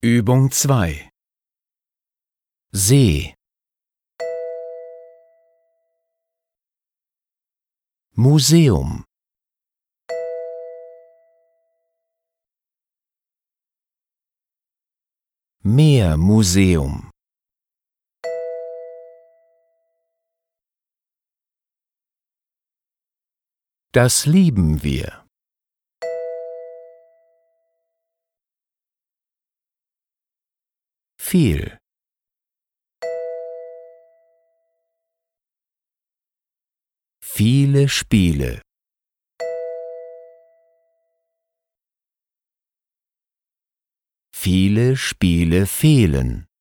Übung 2. See, Museum, Meermuseum, das lieben wir. Viel, viele Spiele. Viele Spiele fehlen.